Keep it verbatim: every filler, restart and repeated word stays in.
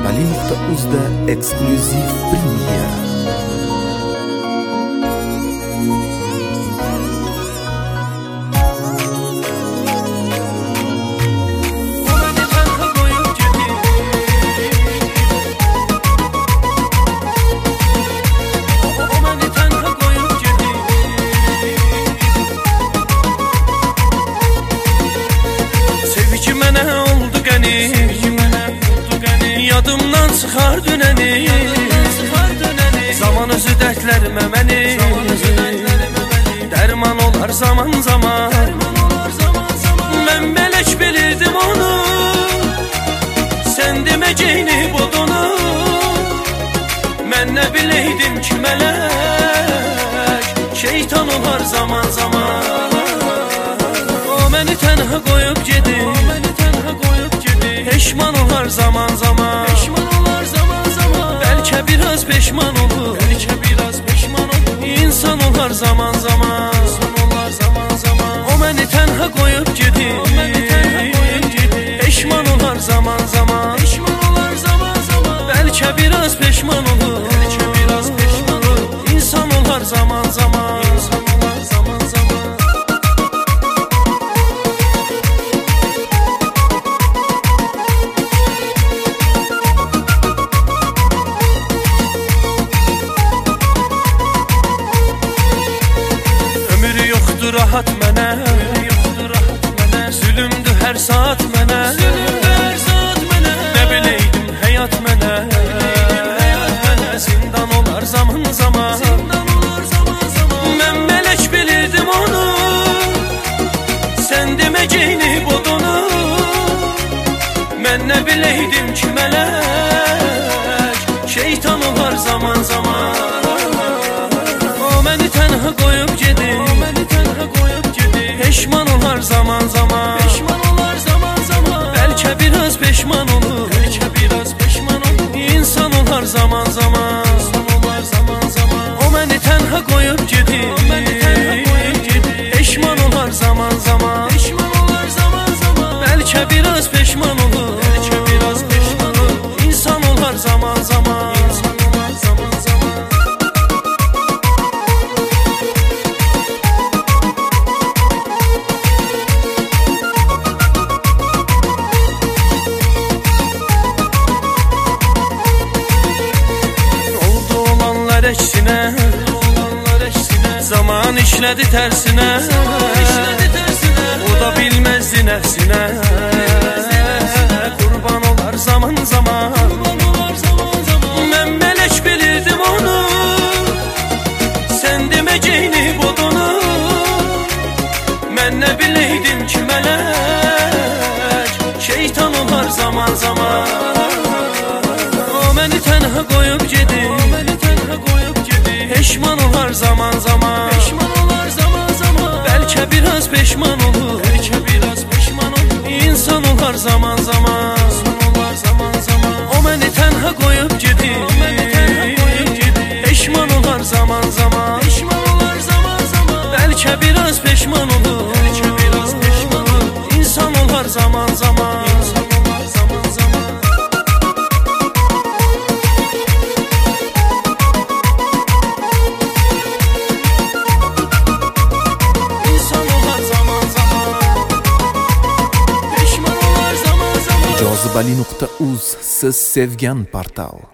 jozibali nuqta uzda eksklyuziv premyera. Yadımdan çıxar dünəni, zaman özü dərdlərimə məni, dərman olar zaman zaman. Mən mələk bilirdim onu, sən deməcəyini budunu. Mən nə biləydim ki mələk, şeytan olar zaman zaman. O məni tənha qoyub gedir, peşman olar zaman zaman. Peşman olar zaman zaman. Bəlkə biraz peşman olur, Bəlkə biraz peşman olur. İnsan olar zaman zaman. İnsan olar zaman zaman. O məni tənha qoyub gedir, O məni tənha qoyub gedir. peşman olar zaman zaman. Peşman olar zaman zaman. Bəlkə biraz peşman olur, Bəlkə biraz peşman olur. İnsan olar zaman zaman. İnsan olar zaman zaman. Rahat mənə, zülümdür hər saat mənə, nə biləydim həyat mənə, zindan olar zaman zaman. Mən mələk bilirdim onu, sən deməcəyini budunu. Mən nə biləydim ki mələk, şeytan olar zaman zaman. O məni tənha qoyub gedir, peşman olar zaman zaman. Peşman olar zaman zaman. Bəlkə biraz peşman olur, Bəlkə biraz peşman olur. İnsan olar zaman zaman. İnsan olar zaman zaman. O məni tənha qoyub gedir, O məni tənha qoyub gedir. peşman olar zaman zaman. Peşman olar zaman zaman. Bəlkə biraz peşman olur, Bəlkə biraz peşman olur. İnsan olar zaman zaman. İnsan olar zaman zaman. Əksinə, zaman işlədi tərsinə, o da bilməzdi nəfsinə. Qurban olar zaman zaman. Mən mələk bilirdim onu, sən deməcəyini budunu. Mən nə biləydim ki mələk, şeytan olar zaman zaman. O məni tənha qoyub gedir, peşman olar zaman zaman. Peşman olar zaman zaman. Bəlkə biraz peşman olur, Bəlkə biraz peşman olur. İnsan olar zaman zaman. İnsan olar zaman zaman. O məni tənha qoyub gedir, O məni tənha qoyub gedir. peşman olar zaman zaman. Peşman olar zaman zaman. Bəlkə biraz peşman olur, Bəlkə biraz peşman olur. İnsan olar zaman zaman. İnsan olar zaman zaman. jozibali nuqta uz siz sevgan portal.